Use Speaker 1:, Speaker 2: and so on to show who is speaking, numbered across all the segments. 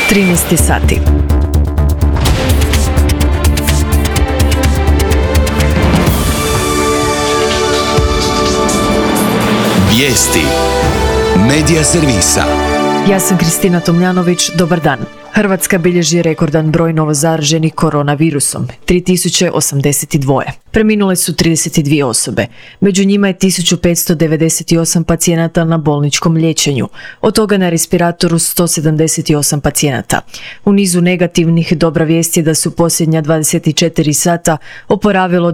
Speaker 1: 13 sati.
Speaker 2: Vijesti Medija servisa.
Speaker 1: Ja sam Kristina Tomljanović, dobar dan. Hrvatska bilježi rekordan broj novozaraženih koronavirusom, 3082. Preminule su 32 osobe. Među njima je 1598 pacijenata na bolničkom liječenju, od toga na respiratoru 178 pacijenata. U nizu negativnih dobra vijest je da su posljednja 24 sata oporavilo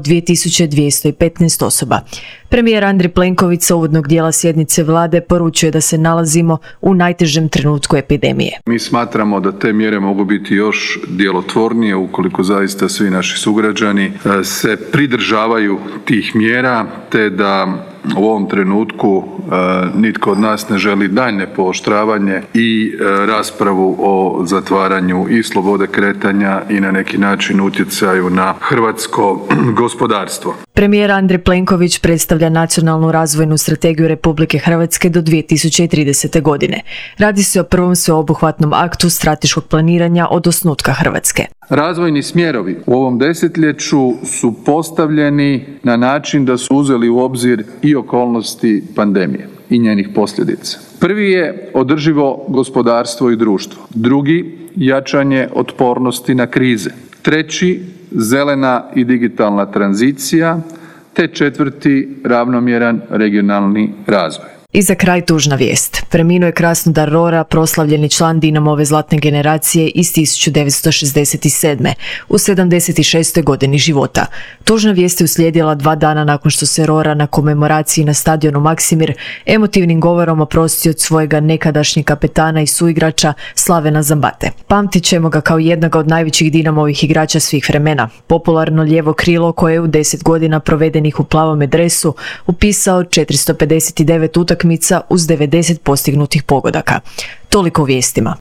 Speaker 1: 2215 osoba. Premijer Andrej Plenković sa uvodnog dijela sjednice vlade poručuje da se nalazimo u najtežem trenutku epidemije.
Speaker 3: Mi smatramo da te mjere mogu biti još djelotvornije ukoliko zaista svi naši sugrađani se pridržavaju tih mjera, te da u ovom trenutku nitko od nas ne želi daljnje pooštravanje i raspravu o zatvaranju i slobode kretanja i na neki način utjecaju na hrvatsko gospodarstvo.
Speaker 1: Premijer Andrej Plenković predstavlja nacionalnu razvojnu strategiju Republike Hrvatske do 2030. godine. Radi se o prvom sveobuhvatnom aktu strateškog planiranja od osnutka Hrvatske.
Speaker 3: Razvojni smjerovi u ovom desetljeću su postavljeni na način da su uzeli u obzir i okolnosti pandemije i njenih posljedica. Prvi je održivo gospodarstvo i društvo. Drugi, jačanje otpornosti na krize. Treći, zelena i digitalna tranzicija. Te četvrti, ravnomjeran regionalni razvoj.
Speaker 1: I za kraj tužna vijest. Preminuo je Krasnodar Rora, proslavljeni član Dinamove zlatne generacije iz 1967. u 76. godini života. Tužna vijest je uslijedila 2 dana nakon što se Rora na komemoraciji na stadionu Maksimir emotivnim govorom oprostio od svojega nekadašnjeg kapetana i suigrača Slavena Zambate. Pamtit ćemo ga kao jednog od najvećih Dinamovih igrača svih vremena. Popularno lijevo krilo koje je u 10 godina provedenih u plavome dresu upisao 459 utakmica uz 90 postignutih pogodaka. Toliko u vijestima.